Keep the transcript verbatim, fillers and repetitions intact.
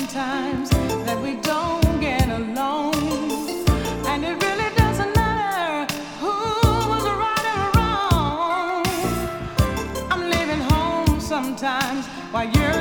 sometimes that we don't get along, and it really doesn't matter who was right or wrong. I'm leaving home sometimes while you're